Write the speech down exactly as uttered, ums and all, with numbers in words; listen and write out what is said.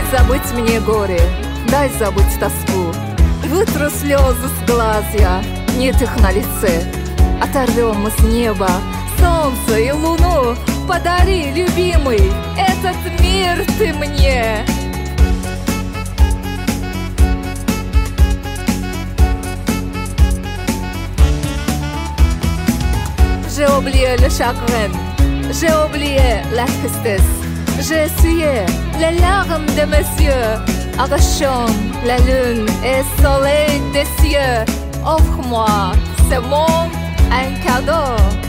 забыть мне горе, дай забыть тоску. Вытру слезы с глаз я, нет их на лице. Оторвем мы с неба солнце и луну. Подари, любимый, этот мир ты мне. J'ai oublié le chagrin, j'ai oublié la tristesse. J'ai essuyé les larmes de mes yeux, arrachant la lune et le soleil des cieux. Offre-moi ce monde, un cadeau.